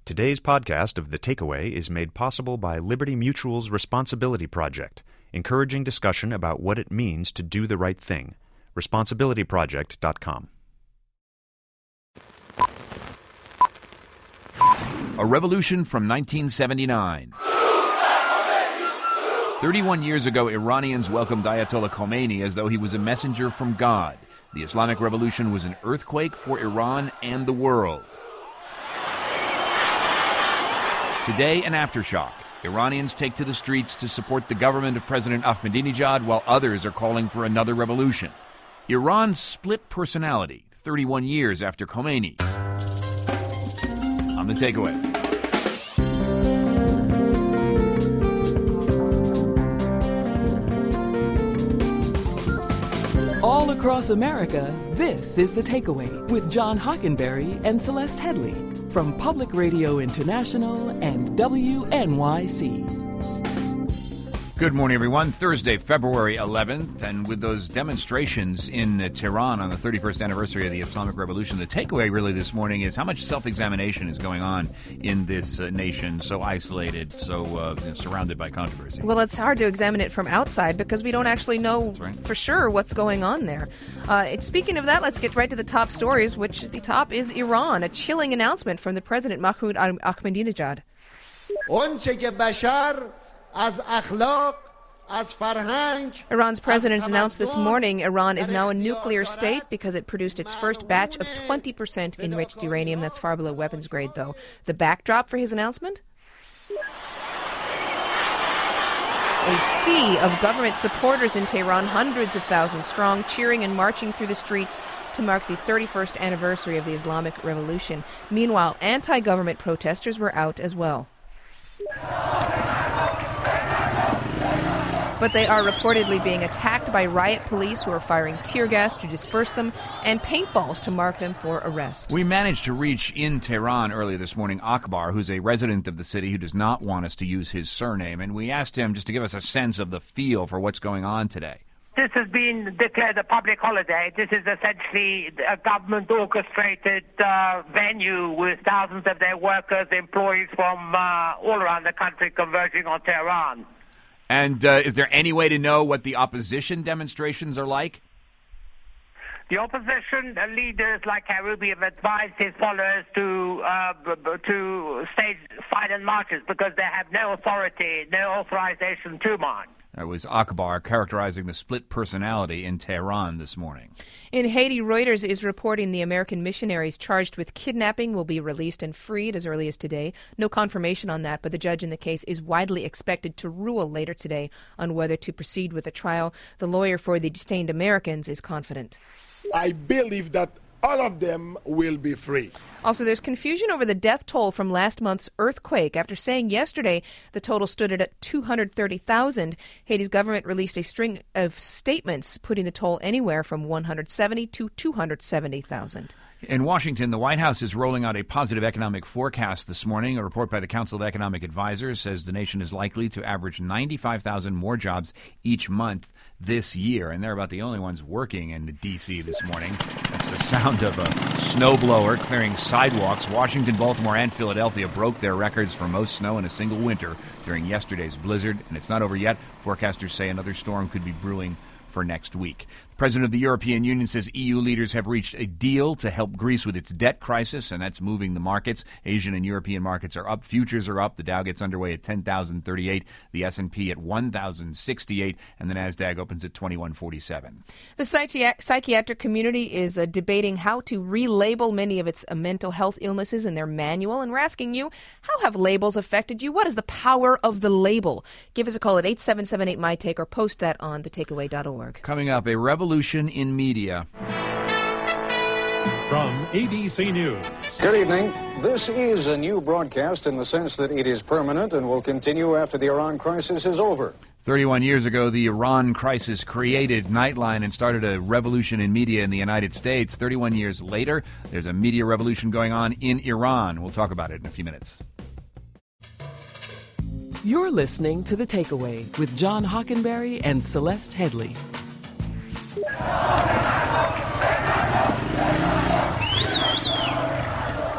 Today's podcast of The Takeaway is made possible by Liberty Mutual's Responsibility Project, encouraging discussion about what it means to do the right thing. ResponsibilityProject.com. A revolution from 1979. 31 years ago, Iranians welcomed Ayatollah Khomeini as though he was a messenger from God. The Islamic Revolution was an earthquake for Iran and the world. Today, an aftershock. Iranians take to the streets to support the government of President Ahmadinejad, while others are calling for another revolution. Iran's split personality, 31 years after Khomeini. On The Takeaway. All across America, this is The Takeaway with John Hockenberry and Celeste Headley from Public Radio International and WNYC. Good morning, everyone. Thursday, February 11th, and with those demonstrations in Tehran on the 31st anniversary of the Islamic Revolution, the takeaway really this morning is how much self-examination is going on in this nation, so isolated, so surrounded by controversy. Well, it's hard to examine it from outside because we don't actually know for sure what's going on there. Speaking of that, let's get right to the top stories, which is the top is Iran, a chilling announcement from the president, Mahmoud Ahmadinejad. Iran's president announced this morning Iran is now a nuclear state because it produced its first batch of 20% enriched uranium. That's far below weapons grade, though. The backdrop for his announcement? A sea of government supporters in Tehran, hundreds of thousands strong, cheering and marching through the streets to mark the 31st anniversary of the Islamic Revolution. Meanwhile, anti-government protesters were out as well. But they are reportedly being attacked by riot police who are firing tear gas to disperse them and paintballs to mark them for arrest. We managed to reach in Tehran earlier this morning Akbar, who's a resident of the city who does not want us to use his surname, and we asked him just to give us a sense of the feel for what's going on today. This has been declared a public holiday. This is essentially a government-orchestrated venue with thousands of their workers, employees from all around the country converging on Tehran. And is there any way to know what the opposition demonstrations are like? The opposition leaders like Karoubi have advised his followers to stage silent marches because they have no authority, no authorization to march. That was Akbar characterizing the split personality in Tehran this morning. In Haiti, Reuters is reporting the American missionaries charged with kidnapping will be released and freed as early as today. No confirmation on that, but the judge in the case is widely expected to rule later today on whether to proceed with the trial. The lawyer for the detained Americans is confident. I believe that all of them will be free. Also, there's confusion over the death toll from last month's earthquake. After saying yesterday the total stood at 230,000, Haiti's government released a string of statements putting the toll anywhere from 170 to 270,000. In Washington, the White House is rolling out a positive economic forecast this morning. A report by the Council of Economic Advisors says the nation is likely to average 95,000 more jobs each month this year, and they're about the only ones working in D.C. this morning. That's the sound of a snowblower clearing sidewalks. Washington, Baltimore, and Philadelphia broke their records for most snow in a single winter during yesterday's blizzard, and it's not over yet. Forecasters say another storm could be brewing for next week. The president of the European Union says EU leaders have reached a deal to help Greece with its debt crisis, and that's moving the markets. Asian and European markets are up. Futures are up. The Dow gets underway at 10,038, the S&P at 1,068, and the NASDAQ opens at 2147. The psychiatric community is debating how to relabel many of its mental health illnesses in their manual, and we're asking you, how have labels affected you? What is the power of the label? Give us a call at 877-8-MY-TAKE or post that on thetakeaway.org. Coming up, a revolution in media. From ABC News. Good evening. This is a new broadcast in the sense that it is permanent and will continue after the Iran crisis is over. 31 years ago, the Iran crisis created Nightline and started a revolution in media in the United States. 31 years later, there's a media revolution going on in Iran. We'll talk about it in a few minutes. You're listening to The Takeaway with John Hockenberry and Celeste Headley.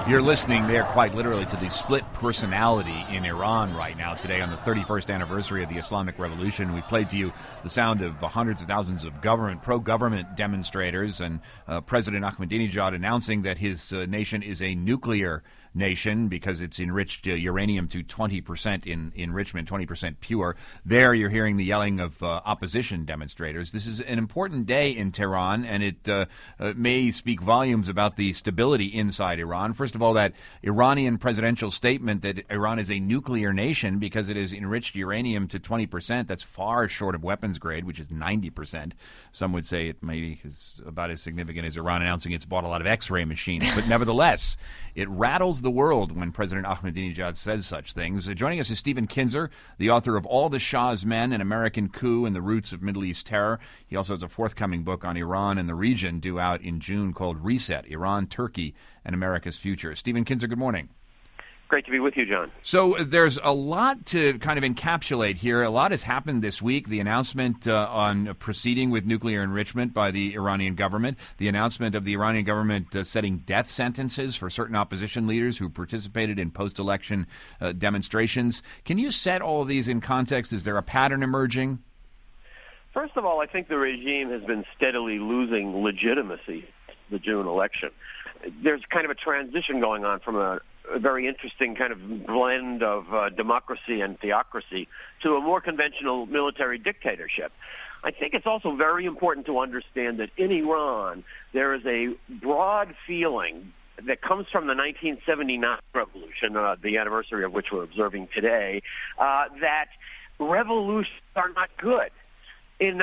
You're listening there quite literally to the split personality in Iran right now today on the 31st anniversary of the Islamic Revolution. We played to you the sound of hundreds of thousands of pro-government demonstrators and President Ahmadinejad announcing that his nation is a nuclear nation because it's enriched uranium to 20% in enrichment, 20% pure. There you're hearing the yelling of opposition demonstrators. This is an important day in Tehran, and it may speak volumes about the stability inside Iran. First of all, that Iranian presidential statement that Iran is a nuclear nation because it has enriched uranium to 20%. That's far short of weapons grade, which is 90%. Some would say it maybe is about as significant as Iran announcing it's bought a lot of X-ray machines. But nevertheless, it rattles the world when President Ahmadinejad says such things. Joining us is Stephen Kinzer, the author of All the Shah's Men, An American Coup and the Roots of Middle East Terror. He also has a forthcoming book on Iran and the region due out in June called Reset, Iran, Turkey, and America's Future. Stephen Kinzer, good morning. Great to be with you, John. So there's a lot to kind of encapsulate here. A lot has happened this week. The announcement on proceeding with nuclear enrichment by the Iranian government, the announcement of the Iranian government setting death sentences for certain opposition leaders who participated in post-election demonstrations. Can you set all of these in context? Is there a pattern emerging? First of all, I think the regime has been steadily losing legitimacy the June election. There's kind of a transition going on from a very interesting kind of blend of democracy and theocracy to a more conventional military dictatorship. I think it's also very important to understand that in Iran, there is a broad feeling that comes from the 1979 revolution, the anniversary of which we're observing today, that revolutions are not good. In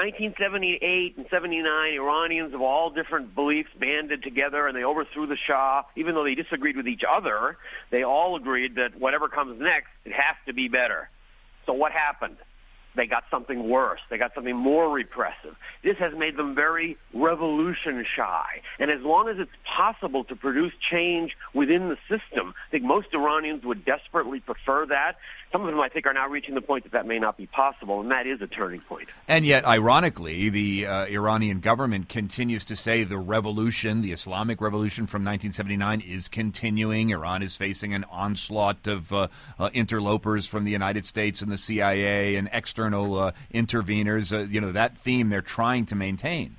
1978 and 79, Iranians of all different beliefs banded together and they overthrew the Shah. Even though they disagreed with each other, they all agreed that whatever comes next, it has to be better. So what happened? They got something worse. They got something more repressive. This has made them very revolution shy. And as long as it's possible to produce change within the system, I think most Iranians would desperately prefer that. Some of them, I think, are now reaching the point that that may not be possible, and that is a turning point. And yet, ironically, the Iranian government continues to say the revolution, the Islamic revolution from 1979, is continuing. Iran is facing an onslaught of interlopers from the United States and the CIA and external interveners. That theme they're trying to maintain.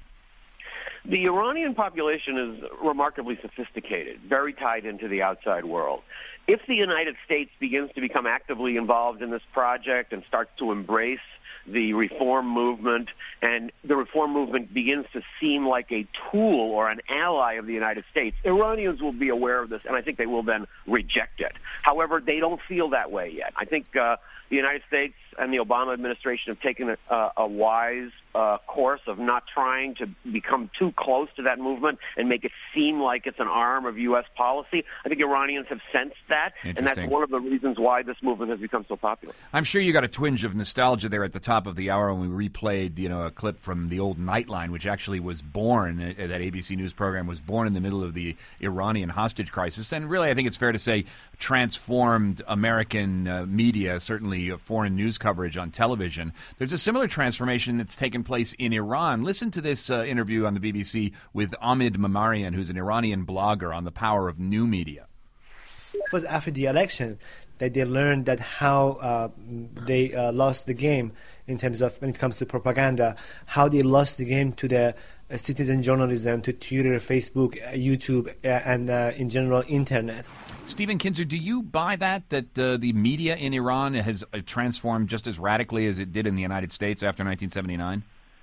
The Iranian population is remarkably sophisticated, very tied into the outside world. If the United States begins to become actively involved in this project and starts to embrace the reform movement, and the reform movement begins to seem like a tool or an ally of the United States, Iranians will be aware of this, and I think they will then reject it. However, they don't feel that way yet. I think the United States and the Obama administration have taken a wise course of not trying to become too close to that movement and make it seem like it's an arm of U.S. policy. I think Iranians have sensed that, and that's one of the reasons why this movement has become so popular. I'm sure you got a twinge of nostalgia there at the top of the hour when we replayed, a clip from the old Nightline, which actually was born, that ABC News program was born in the middle of the Iranian hostage crisis, and really I think it's fair to say transformed American media, certainly foreign news coverage on television. There's a similar transformation that's taken place in Iran. Listen to this interview on the BBC with Ahmed Mamarian, who's an Iranian blogger on the power of new media. It was after the election that they learned that how they lost the game in terms of when it comes to propaganda, how they lost the game to the citizen journalism, to Twitter, Facebook, YouTube, and in general, Internet. Stephen Kinzer, do you buy that the media in Iran has transformed just as radically as it did in the United States after 1979?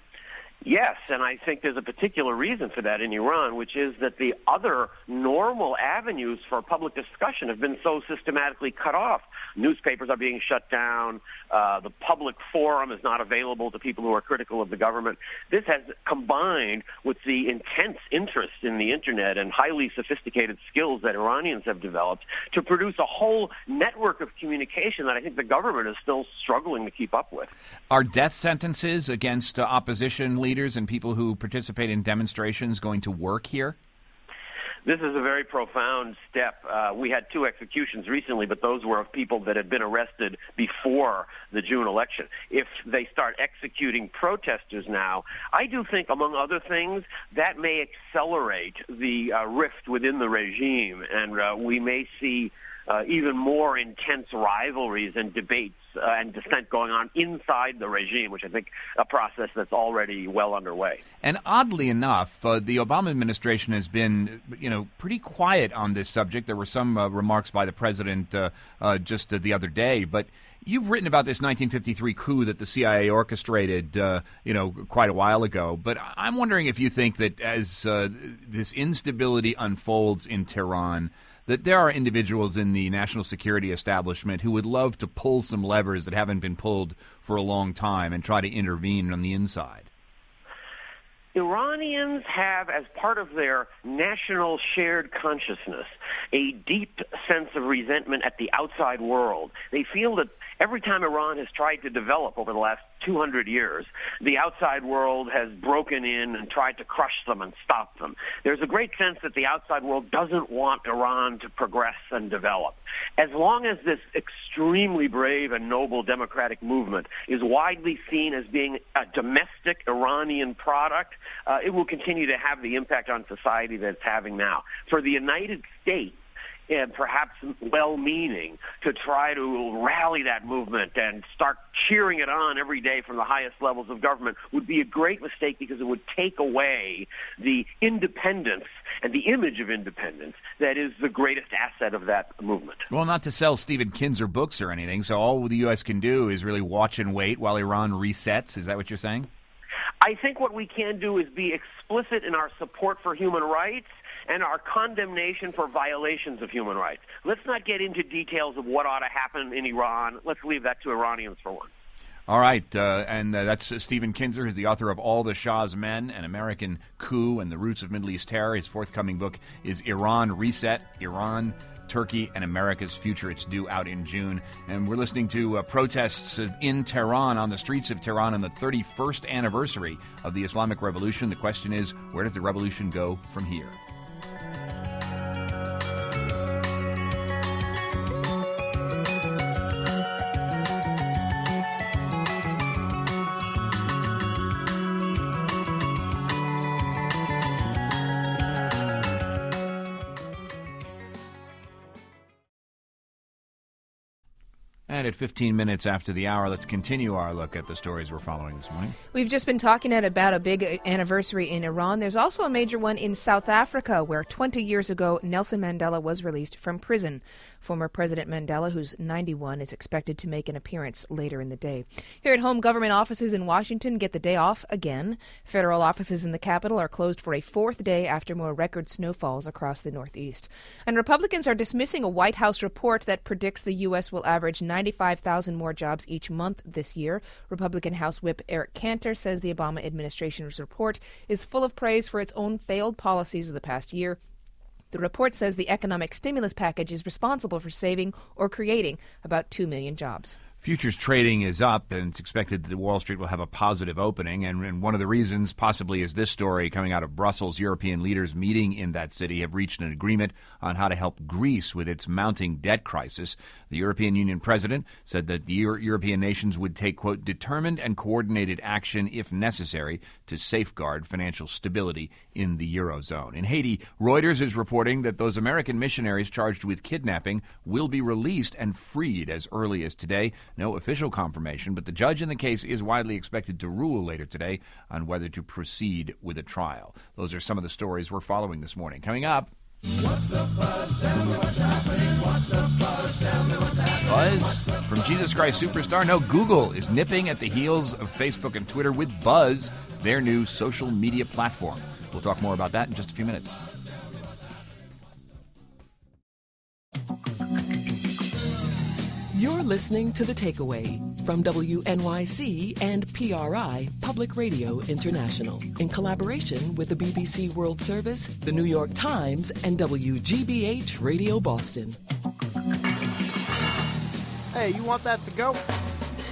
Yes, and I think there's a particular reason for that in Iran, which is that the other normal avenues for public discussion have been so systematically cut off. Newspapers are being shut down. The public forum is not available to people who are critical of the government. This has combined with the intense interest in the Internet and highly sophisticated skills that Iranians have developed to produce a whole network of communication that I think the government is still struggling to keep up with. Are death sentences against opposition leaders and people who participate in demonstrations going to work here? This is a very profound step. We had 2 executions recently, but those were of people that had been arrested before the June election. If they start executing protesters now, I do think, among other things, that may accelerate the rift within the regime, and we may see even more intense rivalries and debates and dissent going on inside the regime, which I think a process that's already well underway. And oddly enough, the Obama administration has been, pretty quiet on this subject. There were some remarks by the president just the other day, but you've written about this 1953 coup that the CIA orchestrated, quite a while ago. But I'm wondering if you think that as this instability unfolds in Tehran, that there are individuals in the national security establishment who would love to pull some levers that haven't been pulled for a long time and try to intervene on the inside. Iranians have, as part of their national shared consciousness, a deep sense of resentment at the outside world. They feel that every time Iran has tried to develop over the last 200 years, the outside world has broken in and tried to crush them and stop them. There's a great sense that the outside world doesn't want Iran to progress and develop. As long as this extremely brave and noble democratic movement is widely seen as being a domestic Iranian product, it will continue to have the impact on society that it's having now. For the United States, and perhaps well-meaning, to try to rally that movement and start cheering it on every day from the highest levels of government would be a great mistake, because it would take away the independence and the image of independence that is the greatest asset of that movement. Well, not to sell Stephen Kinzer books or anything, so all the U.S. can do is really watch and wait while Iran resets. Is that what you're saying? I think what we can do is be explicit in our support for human rights and our condemnation for violations of human rights. Let's not get into details of what ought to happen in Iran. Let's leave that to Iranians for one. All right, and that's Stephen Kinzer, who's the author of All the Shah's Men, An American Coup and the Roots of Middle East Terror. His forthcoming book is Iran Reset, Iran, Turkey, and America's Future. It's due out in June. And we're listening to protests in Tehran, on the streets of Tehran, on the 31st anniversary of the Islamic Revolution. The question is, where does the revolution go from here? And at 15 minutes after the hour, let's continue our look at the stories we're following this morning. We've just been talking about a big anniversary in Iran. There's also a major one in South Africa, where 20 years ago, Nelson Mandela was released from prison. Former President Mandela, who's 91, is expected to make an appearance later in the day. Here at home, government offices in Washington get the day off again. Federal offices in the capital are closed for a 4th day after more record snowfalls across the Northeast. And Republicans are dismissing a White House report that predicts the U.S. will average 95,000 more jobs each month this year. Republican House Whip Eric Cantor says the Obama administration's report is full of praise for its own failed policies of the past year. The report says the economic stimulus package is responsible for saving or creating about 2 million jobs. Futures trading is up, and it's expected that Wall Street will have a positive opening. And one of the reasons possibly is this story coming out of Brussels. European leaders meeting in that city have reached an agreement on how to help Greece with its mounting debt crisis. The European Union president said that the European nations would take, quote, determined and coordinated action if necessary to safeguard financial stability in the Eurozone. In Haiti, Reuters is reporting that those American missionaries charged with kidnapping will be released and freed as early as today. No official confirmation, but the judge in the case is widely expected to rule later today on whether to proceed with a trial. Those are some of the stories we're following this morning. Coming up... What's the buzz? Tell me what's happening. What's the buzz? Tell me what's happening. Buzz from Jesus Christ Superstar. No, Google is nipping at the heels of Facebook and Twitter with Buzz, their new social media platform. We'll talk more about that in just a few minutes. You're listening to The Takeaway from WNYC and PRI, Public Radio International, in collaboration with the BBC World Service, the New York Times, and WGBH Radio Boston. Hey, you want that to go?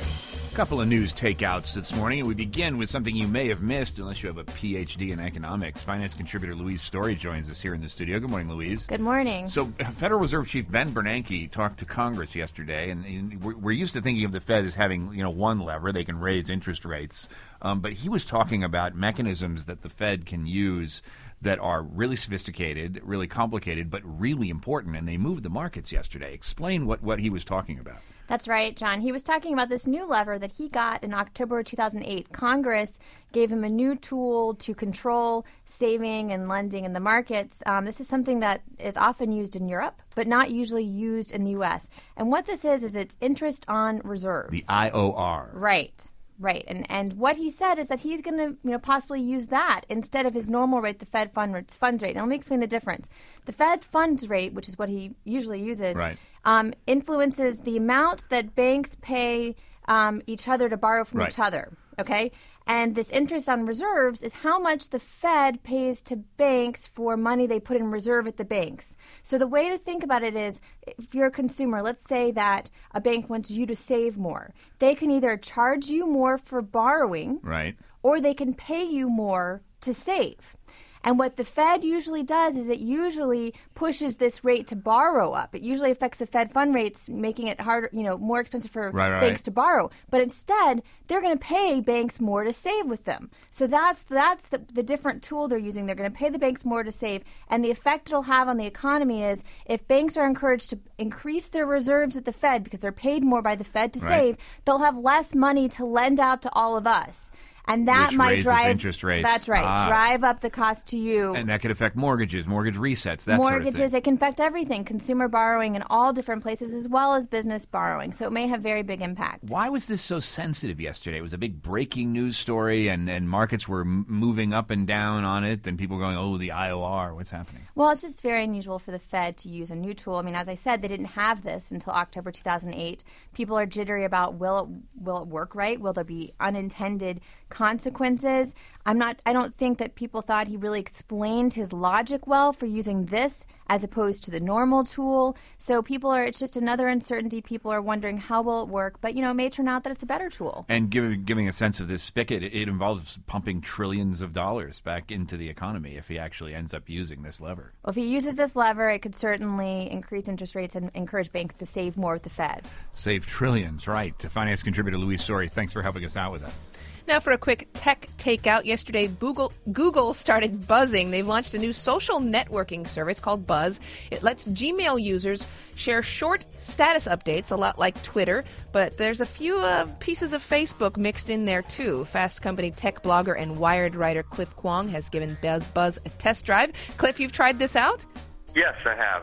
A couple of news takeouts this morning, and we begin with something you may have missed unless you have a PhD in economics. Finance contributor Louise Story joins us here in the studio. Good morning, Louise. Good morning. So Federal Reserve Chief Ben Bernanke talked to Congress yesterday, and we're used to thinking of the Fed as having one lever. They can raise interest rates. But he was talking about mechanisms that the Fed can use that are really sophisticated, really complicated, but really important, and they moved the markets yesterday. Explain what he was talking about. That's right, John. He was talking about this new lever that he got in October 2008. Congress gave him a new tool to control saving and lending in the markets. This is something that is often used in Europe, but not usually used in the U.S. And what this is it's interest on reserves. The IOR. Right. Right, and what he said is that he's going to possibly use that instead of his normal rate, the Fed funds rate. Now, let me explain the difference. The Fed funds rate, which is what he usually uses, right, influences the amount that banks pay each other to borrow from each other, okay? And this interest on reserves is how much the Fed pays to banks for money they put in reserve at the banks. So the way to think about it is, if you're a consumer, let's say that a bank wants you to save more. They can either charge you more for borrowing, right, or they can pay you more to save. And what the Fed usually does is it usually pushes this rate to borrow up. It usually affects the Fed fund rates, making it harder, more expensive for banks to borrow. But instead, they're going to pay banks more to save with them. So that's the different tool they're using. They're going to pay the banks more to save. And the effect it'll have on the economy is if banks are encouraged to increase their reserves at the Fed because they're paid more by the Fed to save, they'll have less money to lend out to all of us. And that which might drive interest rates. That's right. Drive up the cost to you. And that could affect mortgages, mortgage resets, that mortgages, sort of thing. It can affect everything, consumer borrowing in all different places as well as business borrowing. So it may have very big impact. Why was this so sensitive yesterday? It was a big breaking news story, and markets were moving up and down on it, and people were going, the IOR, what's happening? Well, it's just very unusual for the Fed to use a new tool. I mean, as I said, they didn't have this until October 2008. People are jittery about will it work right? Will there be unintended consequences? I don't think that people thought he really explained his logic well for using this as opposed to the normal tool. So it's just another uncertainty. People are wondering how will it work, but it may turn out that it's a better tool. And giving a sense of this spigot, it involves pumping trillions of dollars back into the economy if he actually ends up using this lever. Well, if he uses this lever, it could certainly increase interest rates and encourage banks to save more with the Fed. Save trillions, right. To finance contributor Louise Story, thanks for helping us out with that. Now for a quick tech takeout. Yesterday, Google started buzzing. They've launched a new social networking service called Buzz. It lets Gmail users share short status updates, a lot like Twitter, but there's a few pieces of Facebook mixed in there too. Fast Company tech blogger and Wired writer Cliff Kwong has given Buzz a test drive. Cliff, you've tried this out? Yes, I have.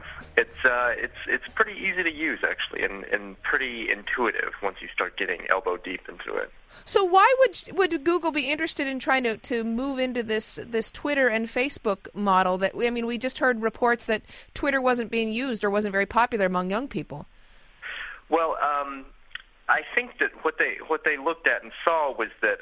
It's pretty easy to use, actually, and pretty intuitive once you start getting elbow deep into it. So why would Google be interested in trying to move into this Twitter and Facebook model? We just heard reports that Twitter wasn't being used or wasn't very popular among young people. Well, I think that what they looked at and saw was that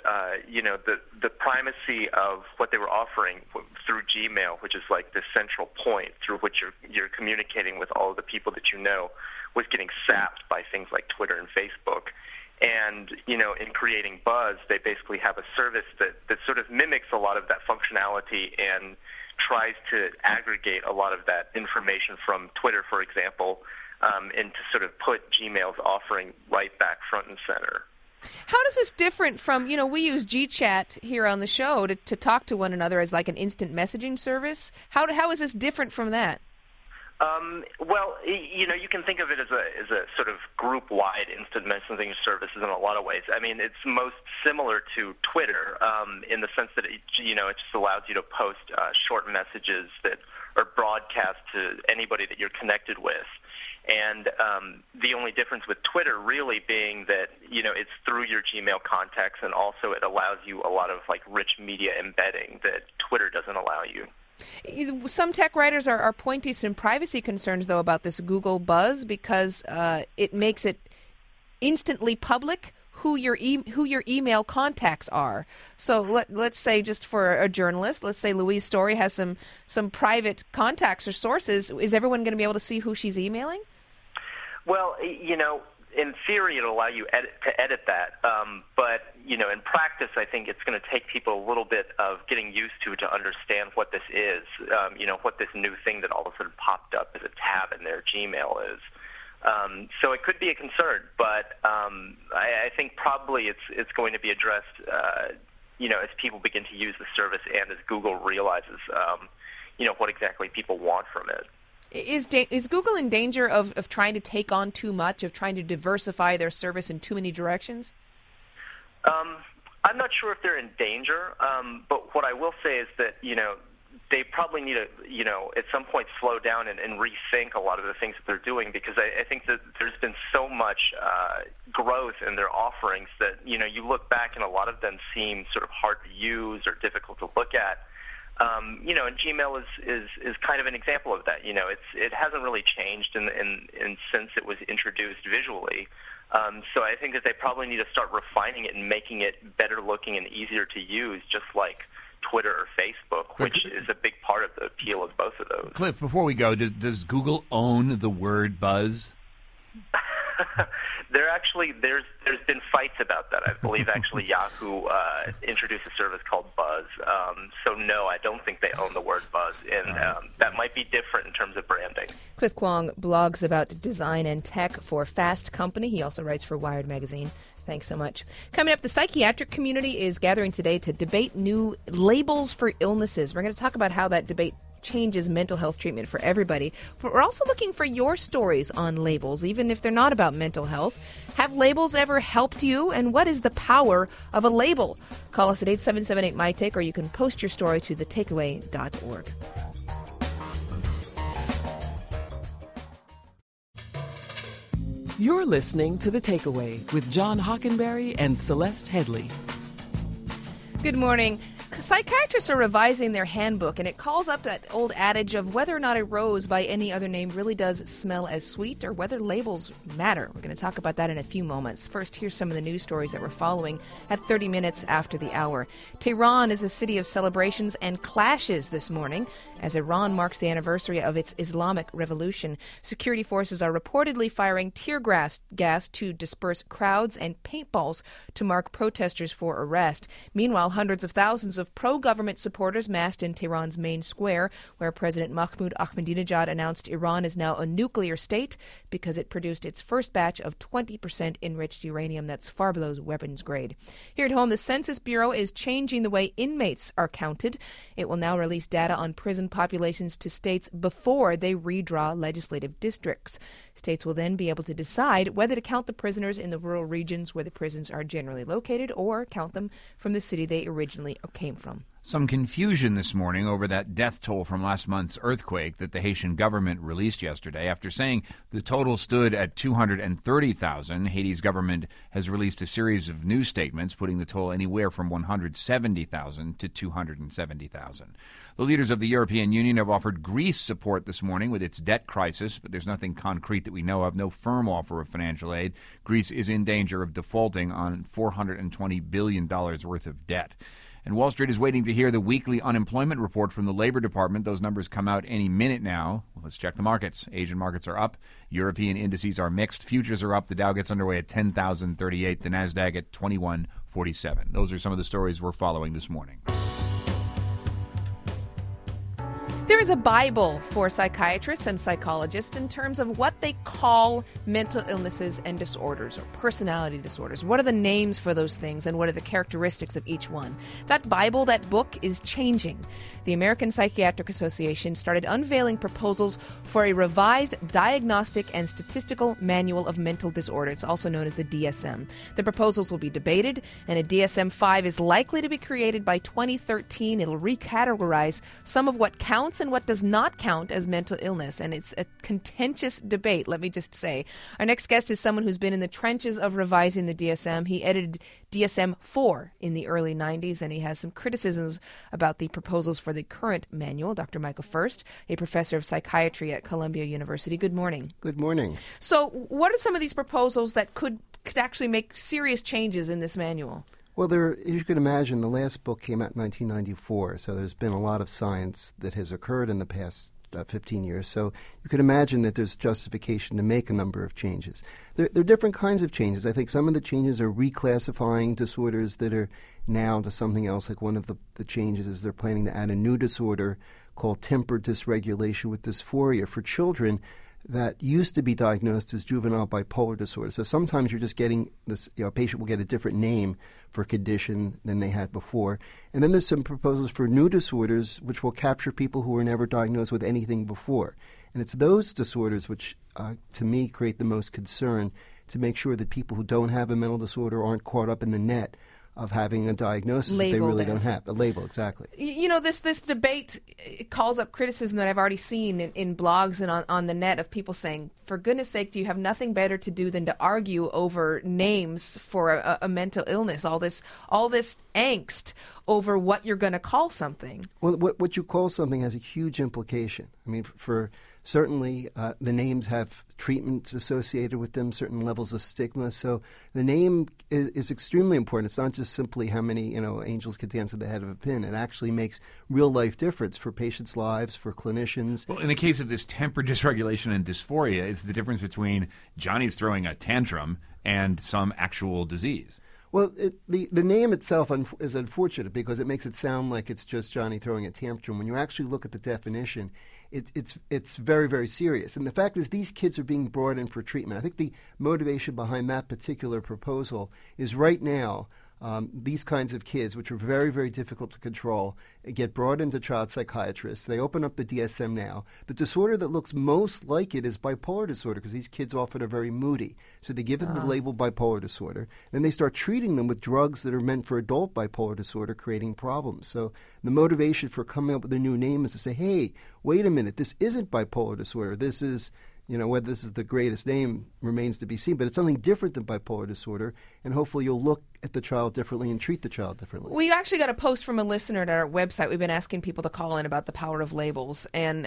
the primacy of what they were offering through Gmail, which is like the central point through which you're communicating with all of the people that you know, was getting sapped by things like Twitter and Facebook. And, in creating Buzz, they basically have a service that sort of mimics a lot of that functionality and tries to aggregate a lot of that information from Twitter, for example, and to sort of put Gmail's offering right back front and center. How does this different from, we use GChat here on the show to talk to one another as like an instant messaging service? How is this different from that? Well, you can think of it as a sort of group-wide instant messaging services in a lot of ways. I mean, it's most similar to Twitter in the sense that it just allows you to post short messages that are broadcast to anybody that you're connected with. And the only difference with Twitter really being that, it's through your Gmail contacts, and also it allows you a lot of rich media embedding that Twitter doesn't allow you. Some tech writers are pointing some privacy concerns, though, about this Google Buzz because it makes it instantly public who your email contacts are. So let's say, just for a journalist, let's say Louise Story has some private contacts or sources. Is everyone going to be able to see who she's emailing? Well, in theory, it'll allow you to edit that, but in practice, I think it's going to take people a little bit of getting used to understand what this is. What this new thing that all of a sudden popped up as a tab in their Gmail is. So it could be a concern, but I think probably it's going to be addressed, as people begin to use the service and as Google realizes, what exactly people want from it. Is Google in danger of trying to take on too much, of trying to diversify their service in too many directions? I'm not sure if they're in danger, but what I will say is that, they probably need to, at some point slow down and rethink a lot of the things that they're doing, because I think that there's been so much growth in their offerings that, you look back and a lot of them seem sort of hard to use or difficult to look at. And Gmail is kind of an example of that. It hasn't really changed in since it was introduced visually. So I think that they probably need to start refining it and making it better looking and easier to use, just like Twitter or Facebook, which is a big part of the appeal of both of those. Cliff, before we go, does Google own the word buzz? There's been fights about that. I believe actually Yahoo introduced a service called Buzz. So no, I don't think they own the word buzz, and that might be different in terms of branding. Cliff Kwong blogs about design and tech for Fast Company. He also writes for Wired Magazine. Thanks so much. Coming up, the psychiatric community is gathering today to debate new labels for illnesses. We're going to talk about how that debate changes mental health treatment for everybody. But we're also looking for your stories on labels, even if they're not about mental health. Have labels ever helped you? And what is the power of a label? Call us at 877-8MyTake, or you can post your story to thetakeaway.org. You're listening to The Takeaway with John Hockenberry and Celeste Headley. Good morning. Psychiatrists are revising their handbook, and it calls up that old adage of whether or not a rose by any other name really does smell as sweet, or whether labels matter. We're going to talk about that in a few moments. First, here's some of the news stories that we're following at 30 minutes after the hour. Tehran is a city of celebrations and clashes this morning as Iran marks the anniversary of its Islamic revolution. Security forces are reportedly firing tear gas to disperse crowds and paintballs to mark protesters for arrest. Meanwhile, hundreds of thousands of pro-government supporters massed in Tehran's main square, where President Mahmoud Ahmadinejad announced Iran is now a nuclear state because it produced its first batch of 20% enriched uranium that's far below weapons grade. Here at home, the Census Bureau is changing the way inmates are counted. It will now release data on prison populations to states before they redraw legislative districts. States will then be able to decide whether to count the prisoners in the rural regions where the prisons are generally located, or count them from the city they originally came from. Some confusion this morning over that death toll from last month's earthquake that the Haitian government released yesterday. After saying the total stood at 230,000, Haiti's government has released a series of new statements putting the toll anywhere from 170,000 to 270,000. The leaders of the European Union have offered Greece support this morning with its debt crisis, but there's nothing concrete that we know of, no firm offer of financial aid. Greece is in danger of defaulting on $420 billion worth of debt. And Wall Street is waiting to hear the weekly unemployment report from the Labor Department. Those numbers come out any minute now. Well, let's check the markets. Asian markets are up. European indices are mixed. Futures are up. The Dow gets underway at 10,038. The NASDAQ at 2147. Those are some of the stories we're following this morning. There is a Bible for psychiatrists and psychologists in terms of what they call mental illnesses and disorders, or personality disorders. What are the names for those things, and what are the characteristics of each one? That Bible, that book, is changing. The American Psychiatric Association started unveiling proposals for a revised Diagnostic and Statistical Manual of Mental Disorders, also known as the DSM. The proposals will be debated, and a DSM-5 is likely to be created by 2013. It'll recategorize some of what counts and what does not count as mental illness, and it's a contentious debate, let me just say. Our next guest is someone who's been in the trenches of revising the DSM. He edited DSM-4 in the early 90s, and he has some criticisms about the proposals for the current manual. Dr. Michael First, a professor of psychiatry at Columbia University. Good morning. Good morning. So what are some of these proposals that could actually make serious changes in this manual? Well, as you can imagine, the last book came out in 1994, so there's been a lot of science that has occurred in the past 15 years. So you could imagine that there's justification to make a number of changes. There are different kinds of changes. I think some of the changes are reclassifying disorders that are now to something else. Like one of the changes is they're planning to add a new disorder called temper dysregulation with dysphoria for children that used to be diagnosed as juvenile bipolar disorder. So sometimes you're just getting this, a patient will get a different name for a condition than they had before. And then there's some proposals for new disorders which will capture people who were never diagnosed with anything before. And it's those disorders which, to me, create the most concern, to make sure that people who don't have a mental disorder aren't caught up in the net of having a diagnosis that they really don't have. A label, exactly. This debate calls up criticism that I've already seen in blogs and on the net of people saying, for goodness sake, do you have nothing better to do than to argue over names for a mental illness, all this angst over what you're going to call something? Well, what you call something has a huge implication. I mean, for certainly the names have treatments associated with them, certain levels of stigma. So the name is extremely important. It's not just simply how many angels can dance at the head of a pin. It actually makes real life difference for patients' lives, for clinicians. Well, in the case of this temper dysregulation and dysphoria, it's the difference between Johnny's throwing a tantrum and some actual disease. Well, the name itself is unfortunate because it makes it sound like it's just Johnny throwing a tantrum. When you actually look at the definition, it's very, very serious. And the fact is these kids are being brought in for treatment. I think the motivation behind that particular proposal is right now these kinds of kids, which are very, very difficult to control, get brought into child psychiatrists. They open up the DSM now. The disorder that looks most like it is bipolar disorder because these kids often are very moody. So they give them the label bipolar disorder. Then they start treating them with drugs that are meant for adult bipolar disorder, creating problems. So the motivation for coming up with a new name is to say, hey, wait a minute, this isn't bipolar disorder. This is... whether this is the greatest name remains to be seen, but it's something different than bipolar disorder, and hopefully you'll look at the child differently and treat the child differently. We actually got a post from a listener at our website. We've been asking people to call in about the power of labels, and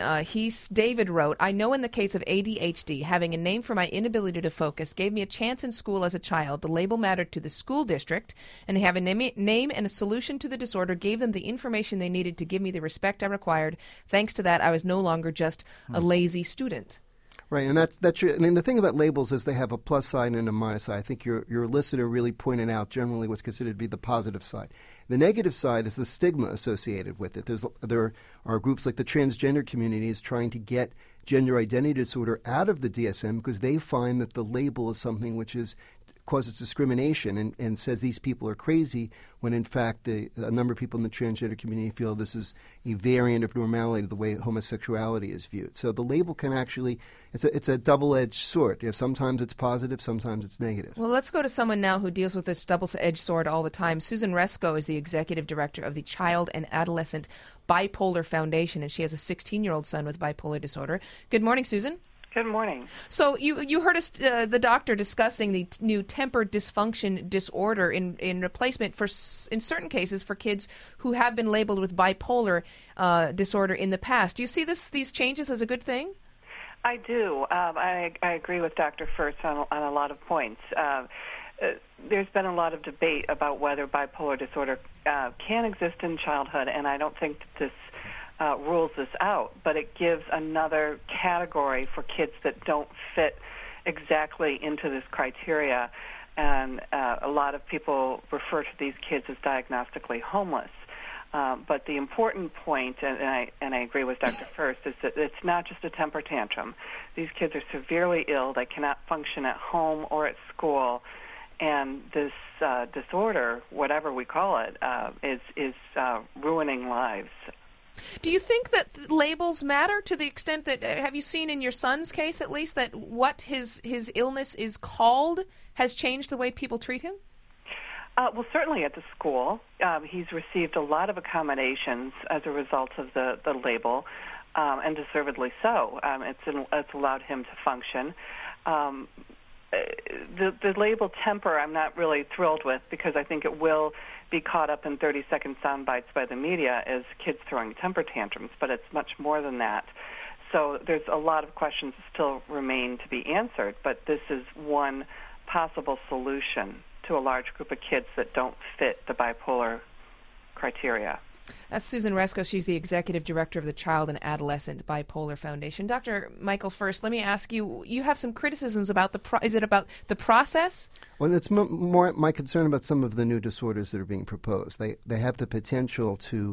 David wrote, I know in the case of ADHD, having a name for my inability to focus gave me a chance in school as a child. The label mattered to the school district, and having a name and a solution to the disorder gave them the information they needed to give me the respect I required. Thanks to that, I was no longer just a lazy student. Right, and that's true. I mean, the thing about labels is they have a plus side and a minus side. I think your listener really pointed out generally what's considered to be the positive side. The negative side is the stigma associated with it. There are groups like the transgender community is trying to get gender identity disorder out of the DSM because they find that the label is something which causes discrimination and says these people are crazy when in fact a number of people in the transgender community feel this is a variant of normality the way homosexuality is viewed. So the label can actually, it's a double-edged sword. Sometimes it's positive, sometimes it's negative. Well, let's go to someone now who deals with this double-edged sword all the time. Susan Resco is the executive director of the Child and Adolescent Bipolar Foundation, and she has a 16-year-old son with bipolar disorder. Good morning, Susan. Good morning. So you heard us, the doctor discussing the new temper dysfunction disorder in replacement in certain cases for kids who have been labeled with bipolar disorder in the past. Do you see these changes as a good thing? I do. I agree with Dr. First on a lot of points. There's been a lot of debate about whether bipolar disorder can exist in childhood, and I don't think that this rules this out, but it gives another category for kids that don't fit exactly into this criteria, and a lot of people refer to these kids as diagnostically homeless. But the important point, and I agree with Dr. First, is that it's not just a temper tantrum. These kids are severely ill. They cannot function at home or at school, and this disorder, whatever we call it, is ruining lives. Do you think that labels matter to the extent that, have you seen in your son's case at least, that what his illness is called has changed the way people treat him? Well, certainly at the school. He's received a lot of accommodations as a result of the label, and deservedly so. It's allowed him to function. The label temper I'm not really thrilled with because I think it will be caught up in 30-second sound bites by the media as kids throwing temper tantrums, but it's much more than that. So there's a lot of questions that still remain to be answered, but this is one possible solution to a large group of kids that don't fit the bipolar criteria. That's Susan Resko. She's the executive director of the Child and Adolescent Bipolar Foundation. Dr. Michael First, let me ask you, you have some criticisms about is it about the process? Well, it's more my concern about some of the new disorders that are being proposed. They have the potential to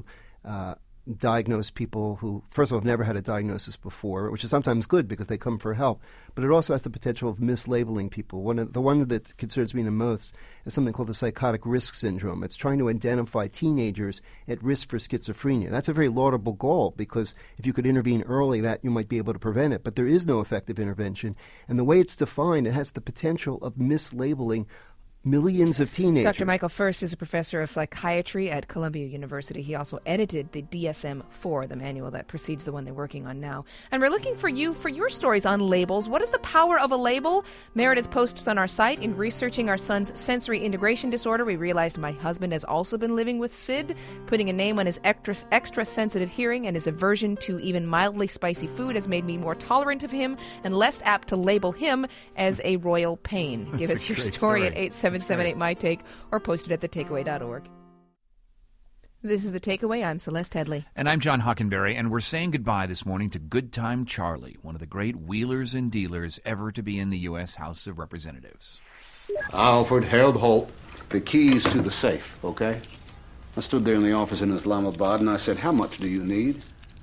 diagnose people who, first of all, have never had a diagnosis before, which is sometimes good because they come for help, but it also has the potential of mislabeling people. The one that concerns me the most is something called the psychotic risk syndrome. It's trying to identify teenagers at risk for schizophrenia. That's a very laudable goal because if you could intervene early, that you might be able to prevent it, but there is no effective intervention. And the way it's defined, it has the potential of mislabeling millions of teenagers. Dr. Michael First is a professor of psychiatry at Columbia University. He also edited the DSM-4, the manual that precedes the one they're working on now. And we're looking for you for your stories on labels. What is the power of a label? Meredith posts on our site, in researching our son's sensory integration disorder, we realized my husband has also been living with SID. Putting a name on his extra sensitive hearing and his aversion to even mildly spicy food has made me more tolerant of him and less apt to label him as a royal pain. Give us your story at 877-8MY-TAKE or post it at thetakeaway.org. This is The Takeaway. I'm Celeste Headley. And I'm John Hockenberry, and we're saying goodbye this morning to Good Time Charlie, one of the great wheelers and dealers ever to be in the U.S. House of Representatives. I offered Harold Holt the keys to the safe, okay? I stood there in the office in Islamabad, and I said, "How much do you need?"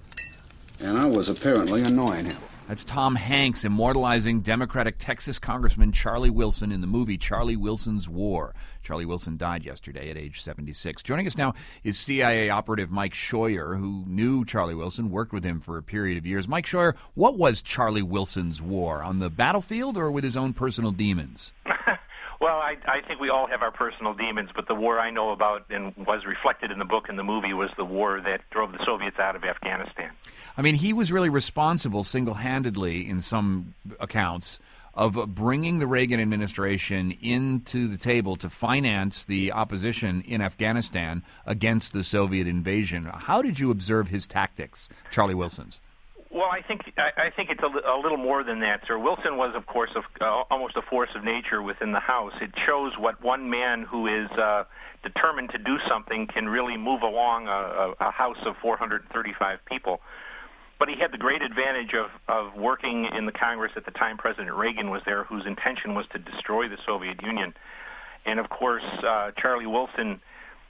And I was apparently annoying him. That's Tom Hanks immortalizing Democratic Texas Congressman Charlie Wilson in the movie Charlie Wilson's War. Charlie Wilson died yesterday at age 76. Joining us now is CIA operative Mike Scheuer, who knew Charlie Wilson, worked with him for a period of years. Mike Scheuer, what was Charlie Wilson's war? On the battlefield or with his own personal demons? Well, I think we all have our personal demons, but the war I know about and was reflected in the book and the movie was the war that drove the Soviets out of Afghanistan. I mean, he was really responsible single-handedly, in some accounts, of bringing the Reagan administration into the table to finance the opposition in Afghanistan against the Soviet invasion. How did you observe his tactics, Charlie Wilson's? Well, I think it's a little more than that, sir. Wilson was, of course, almost a force of nature within the House. It shows what one man who is determined to do something can really move along a House of 435 people. But he had the great advantage of working in the Congress at the time President Reagan was there, whose intention was to destroy the Soviet Union. And, of course, Charlie Wilson,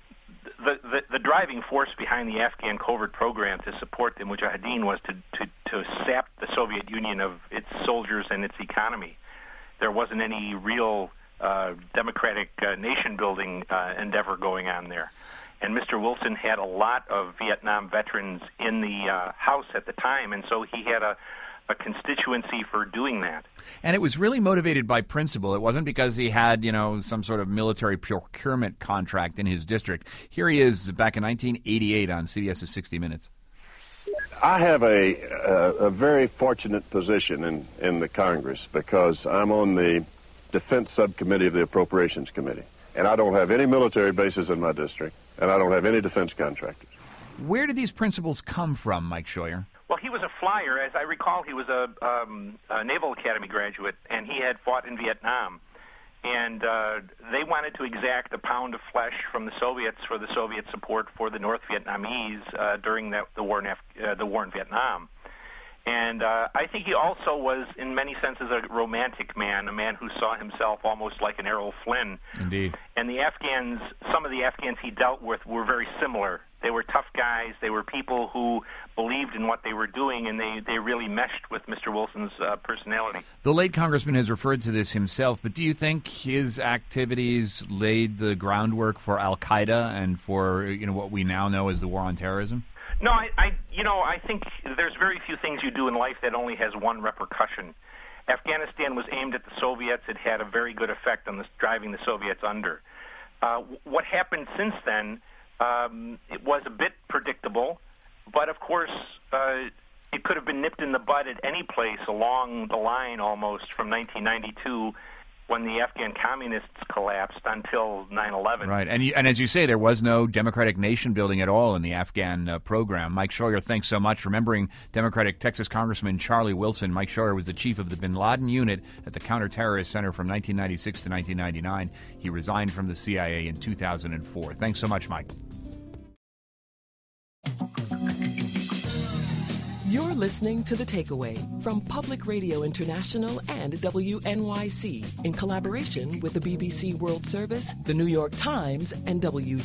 the driving force behind the Afghan covert program to support the Mujahideen was to sap the Soviet Union of its soldiers and its economy. There wasn't any real democratic nation-building endeavor going on there. And Mr. Wilson had a lot of Vietnam veterans in the House at the time, and so he had a constituency for doing that. And it was really motivated by principle. It wasn't because he had, some sort of military procurement contract in his district. Here he is back in 1988 on CBS's 60 Minutes. I have a very fortunate position in the Congress because I'm on the Defense Subcommittee of the Appropriations Committee. And I don't have any military bases in my district, and I don't have any defense contractors. Where did these principles come from, Mike Scheuer? Well, he was a flyer. As I recall, he was a Naval Academy graduate, and he had fought in Vietnam. And they wanted to exact a pound of flesh from the Soviets for the Soviet support for the North Vietnamese during the war in Vietnam. And I think he also was, in many senses, a romantic man, a man who saw himself almost like an Errol Flynn. Indeed. And the Afghans, some of the Afghans he dealt with were very similar. They were tough guys. They were people who believed in what they were doing, and they really meshed with Mr. Wilson's personality. The late congressman has referred to this himself, but do you think his activities laid the groundwork for Al-Qaeda and for what we now know as the war on terrorism? No, I think there's very few things you do in life that only has one repercussion. Afghanistan was aimed at the Soviets. It had a very good effect on driving the Soviets under. What happened since then, it was a bit predictable, but of course it could have been nipped in the bud at any place along the line almost from 1992 when the Afghan communists collapsed until 9/11. Right, and as you say, there was no democratic nation building at all in the Afghan program. Mike Scheuer, thanks so much. Remembering Democratic Texas Congressman Charlie Wilson, Mike Scheuer was the chief of the Bin Laden unit at the Counterterrorist Center from 1996 to 1999. He resigned from the CIA in 2004. Thanks so much, Mike. You're listening to The Takeaway from Public Radio International and WNYC in collaboration with the BBC World Service, the New York Times, and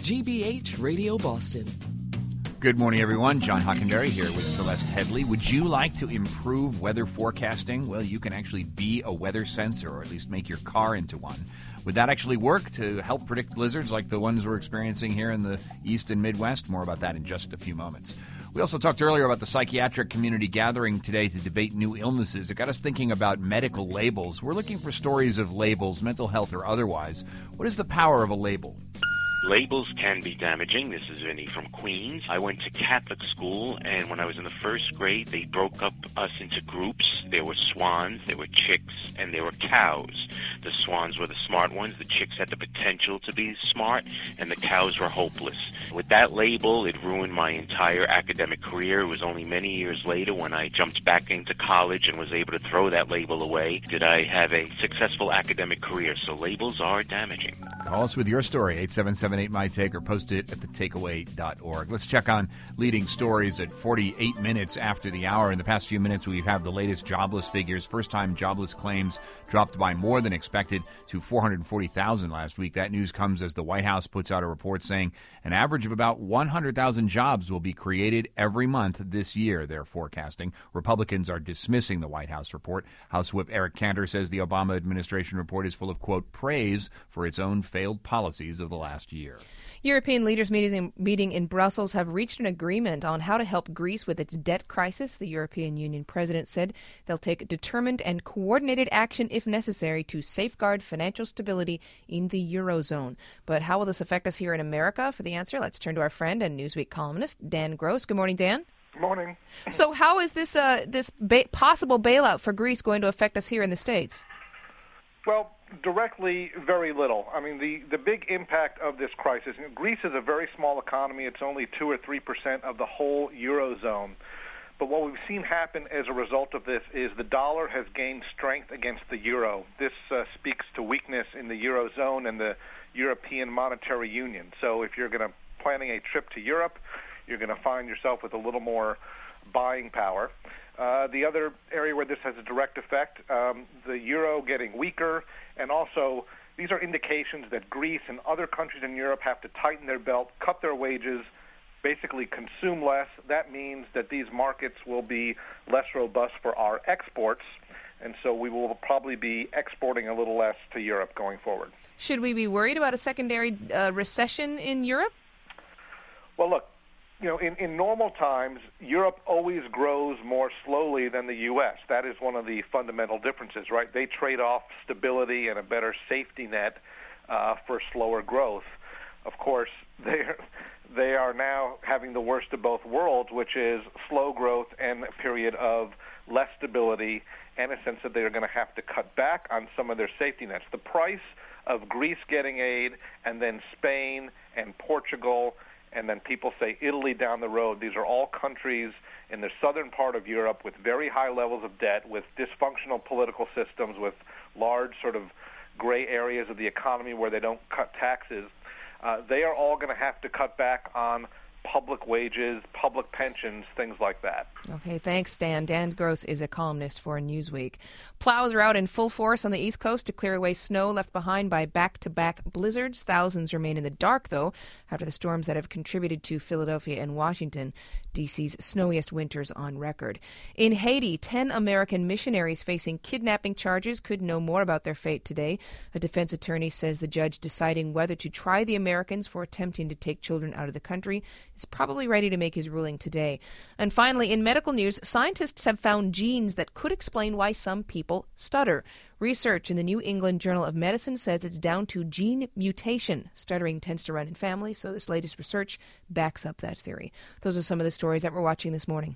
WGBH Radio Boston. Good morning, everyone. John Hockenberry here with Celeste Headley. Would you like to improve weather forecasting? Well, you can actually be a weather sensor, or at least make your car into one. Would that actually work to help predict blizzards like the ones we're experiencing here in the East and Midwest? More about that in just a few moments. We also talked earlier about the psychiatric community gathering today to debate new illnesses. It got us thinking about medical labels. We're looking for stories of labels, mental health or otherwise. What is the power of a label? Labels can be damaging. This is Vinny from Queens. I went to Catholic school, and when I was in the first grade, they broke up us into groups. There were swans, there were chicks, and there were cows. The swans were the smart ones. The chicks had the potential to be smart, and the cows were hopeless. With that label, it ruined my entire academic career. It was only many years later when I jumped back into college and was able to throw that label away did I have a successful academic career. So labels are damaging. Call us with your story, 877-8MY-TAKE, or post it at thetakeaway.org. Let's check on leading stories at 48 minutes after the hour. In the past few minutes, we have the latest jobless figures. First-time jobless claims dropped by more than expected to 440,000 last week. That news comes as the White House puts out a report saying an average of about 100,000 jobs will be created every month this year, they're forecasting. Republicans are dismissing the White House report. House Whip Eric Cantor says the Obama administration report is full of, quote, praise for its own failed policies of the last year. European leaders meeting in Brussels have reached an agreement on how to help Greece with its debt crisis. The European Union president said they'll take determined and coordinated action if necessary to safeguard financial stability in the Eurozone. But how will this affect us here in America? For the answer, let's turn to our friend and Newsweek columnist, Dan Gross. Good morning, Dan. Good morning. So how is this possible bailout for Greece going to affect us here in the States? Well, directly, very little. I mean, the big impact of this crisis, Greece is a very small economy. It's only 2 or 3% of the whole Eurozone. But what we've seen happen as a result of this is the dollar has gained strength against the euro. This speaks to weakness in the Eurozone and the European Monetary Union. So if you're going to planning a trip to Europe, you're going to find yourself with a little more buying power. The other area where this has a direct effect, the euro getting weaker, and also these are indications that Greece and other countries in Europe have to tighten their belt, cut their wages, basically consume less. That means that these markets will be less robust for our exports, and so we will probably be exporting a little less to Europe going forward. Should we be worried about a secondary recession in Europe? Well, look, you know, in normal times, Europe always grows more slowly than the U.S. That is one of the fundamental differences, right? They trade off stability and a better safety net for slower growth. Of course, they are now having the worst of both worlds, which is slow growth and a period of less stability, and a sense that they are going to have to cut back on some of their safety nets. The price of Greece getting aid, and then Spain and Portugal, and then people say Italy down the road. These are all countries in the southern part of Europe with very high levels of debt, with dysfunctional political systems, with large sort of gray areas of the economy where they don't cut taxes. They are all going to have to cut back on public wages, public pensions, things like that. Okay, thanks, Dan. Dan Gross is a columnist for Newsweek. Plows are out in full force on the East Coast to clear away snow left behind by back-to-back blizzards. Thousands remain in the dark, though, after the storms that have contributed to Philadelphia and Washington, D.C.'s snowiest winters on record. In Haiti, 10 American missionaries facing kidnapping charges could know more about their fate today. A defense attorney says the judge deciding whether to try the Americans for attempting to take children out of the country is probably ready to make his ruling today. And finally, in medical news, scientists have found genes that could explain why some people stutter. Research in the New England Journal of Medicine says it's down to gene mutation. Stuttering tends to run in families, so this latest research backs up that theory. Those are some of the stories that we're watching this morning.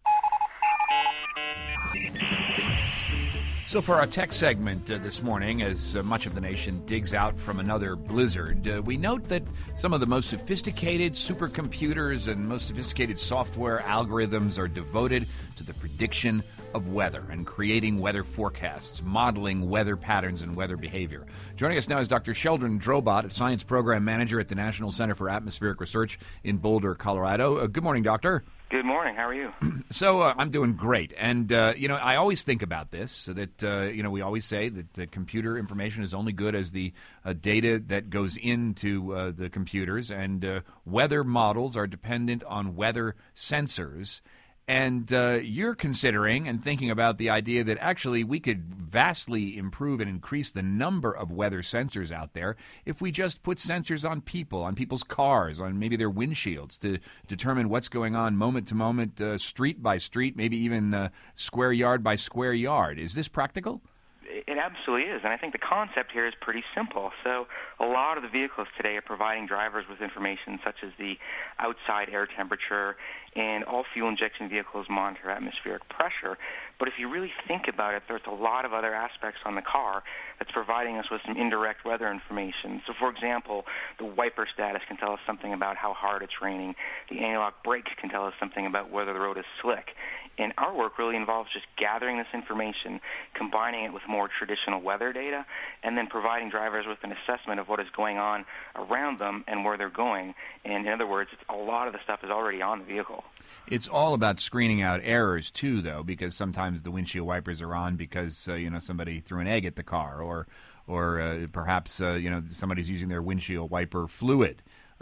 So for our tech segment this morning, as much of the nation digs out from another blizzard, we note that some of the most sophisticated supercomputers and most sophisticated software algorithms are devoted to the prediction of weather and creating weather forecasts, modeling weather patterns and weather behavior. Joining us now is Dr. Sheldon Drobot, Science Program Manager at the National Center for Atmospheric Research in Boulder, Colorado. Good morning, Doctor. Good morning. How are you? So I'm doing great. And, I always think about this, so that, we always say that computer information is only good as the data that goes into the computers, and weather models are dependent on weather sensors. And you're considering and thinking about the idea that actually we could vastly improve and increase the number of weather sensors out there if we just put sensors on people, on people's cars, on maybe their windshields to determine what's going on moment to moment, street by street, maybe even square yard by square yard. Is this practical? It absolutely is, and I think the concept here is pretty simple. So a lot of the vehicles today are providing drivers with information such as the outside air temperature, and all fuel injection vehicles monitor atmospheric pressure. But if you really think about it, there's a lot of other aspects on the car that's providing us with some indirect weather information. So, for example, the wiper status can tell us something about how hard it's raining. The anti-lock brakes can tell us something about whether the road is slick. And our work really involves just gathering this information, combining it with more traditional weather data, and then providing drivers with an assessment of what is going on around them and where they're going. And in other words, a lot of the stuff is already on the vehicle. It's all about screening out errors, too, though, because sometimes the windshield wipers are on because, somebody threw an egg at the car, or perhaps, somebody's using their windshield wiper fluid.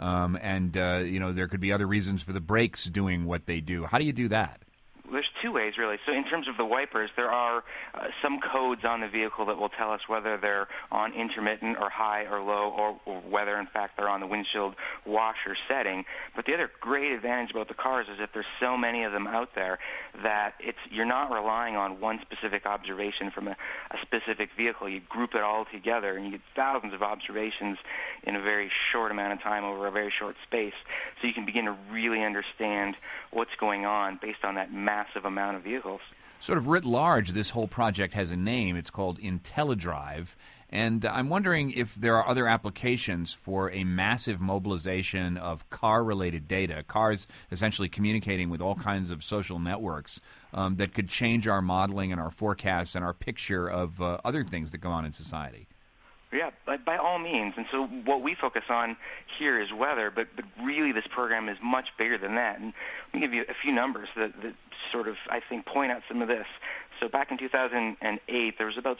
There could be other reasons for the brakes doing what they do. How do you do that? There's two ways, really. So in terms of the wipers, there are some codes on the vehicle that will tell us whether they're on intermittent or high or low, or whether, in fact, they're on the windshield washer setting. But the other great advantage about the cars is that there's so many of them out there that you're not relying on one specific observation from a specific vehicle. You group it all together, and you get thousands of observations in a very short amount of time over a very short space. So you can begin to really understand what's going on based on that massive amount of vehicles. Sort of writ large, this whole project has a name. It's called IntelliDrive. And I'm wondering if there are other applications for a massive mobilization of car-related data, cars essentially communicating with all kinds of social networks that could change our modeling and our forecasts and our picture of other things that go on in society. Yeah, by all means. And so what we focus on here is weather, but really this program is much bigger than that. And let me give you a few numbers that sort of, I think, point out some of this. So back in 2008, there was about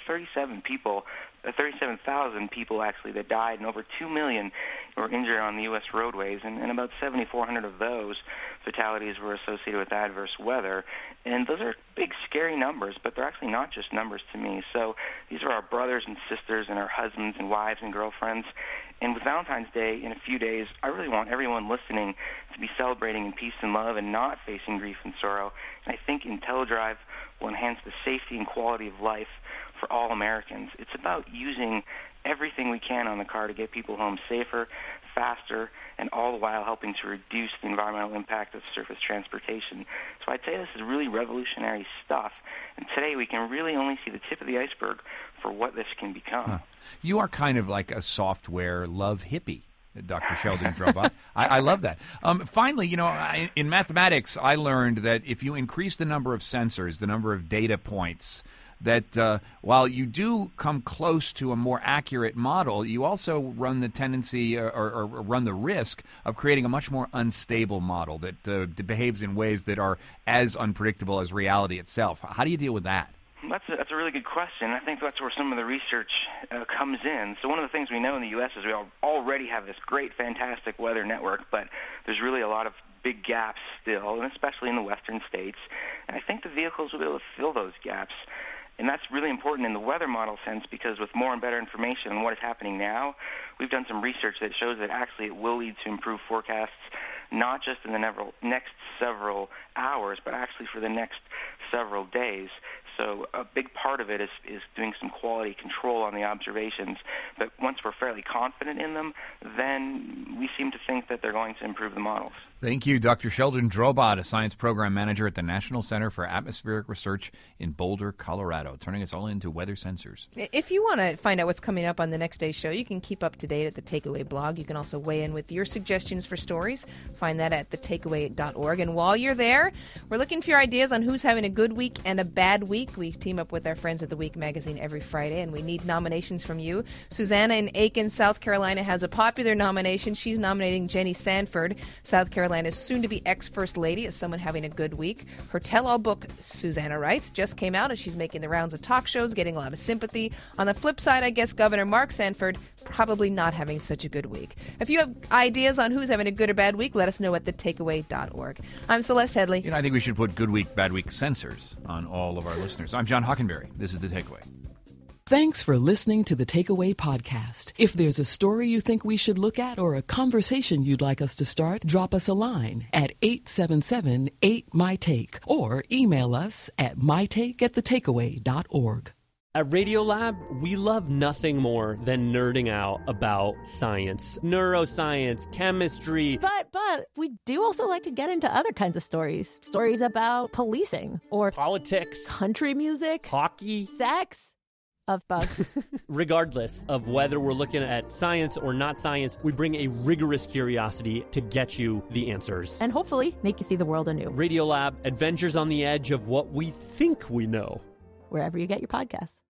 37,000 people actually that died, and over 2 million were injured on the U.S. roadways, and about 7,400 of those fatalities were associated with adverse weather. And those are big, scary numbers, but they're actually not just numbers to me. So these are our brothers and sisters and our husbands and wives and girlfriends. And with Valentine's Day in a few days, I really want everyone listening to be celebrating in peace and love and not facing grief and sorrow. And I think IntelliDrive will enhance the safety and quality of life for all Americans. It's about using everything we can on the car to get people home safer, faster, and all the while helping to reduce the environmental impact of surface transportation. So I'd say this is really revolutionary stuff. And today we can really only see the tip of the iceberg for what this can become. Huh. You are kind of like a software love hippie, Dr. Sheldon Drobot. I love that. Finally, in mathematics, I learned that if you increase the number of sensors, the number of data points, that while you do come close to a more accurate model, you also run the tendency or run the risk of creating a much more unstable model that behaves in ways that are as unpredictable as reality itself. How do you deal with that? That's a really good question. I think that's where some of the research comes in. So one of the things we know in the U.S. is we already have this great, fantastic weather network, but there's really a lot of big gaps still, and especially in the western states. And I think the vehicles will be able to fill those gaps. And that's really important in the weather model sense, because with more and better information on what is happening now, we've done some research that shows that actually it will lead to improved forecasts, not just in the next several hours, but actually for the next several days. So a big part of it is doing some quality control on the observations. But once we're fairly confident in them, then we seem to think that they're going to improve the models. Thank you, Dr. Sheldon Drobot, a science program manager at the National Center for Atmospheric Research in Boulder, Colorado, turning us all into weather sensors. If you want to find out what's coming up on the next day's show, you can keep up to date at the Takeaway blog. You can also weigh in with your suggestions for stories. Find that at thetakeaway.org. And while you're there, we're looking for your ideas on who's having a good week and a bad week. We team up with our friends at The Week magazine every Friday, and we need nominations from you. Susanna in Aiken, South Carolina has a popular nomination. She's nominating Jenny Sanford, South Carolina's soon-to-be ex-First Lady, as someone having a good week. Her tell-all book, Susanna writes, just came out, and she's making the rounds of talk shows, getting a lot of sympathy. On the flip side, I guess Governor Mark Sanford probably not having such a good week. If you have ideas on who's having a good or bad week, let us know at thetakeaway.org. I'm Celeste Headley. I think we should put good week, bad week censors on all of our listeners. I'm John Hockenberry. This is The Takeaway. Thanks for listening to the Takeaway Podcast. If there's a story you think we should look at or a conversation you'd like us to start, drop us a line at 877-8MyTake or email us at mytake@thetakeaway.org. At Radiolab, we love nothing more than nerding out about science, neuroscience, chemistry. But we do also like to get into other kinds of stories. Stories about policing or politics, country music, hockey, sex. Of bugs. Regardless of whether we're looking at science or not science, we bring a rigorous curiosity to get you the answers. And hopefully make you see the world anew. Radiolab, adventures on the edge of what we think we know. Wherever you get your podcasts.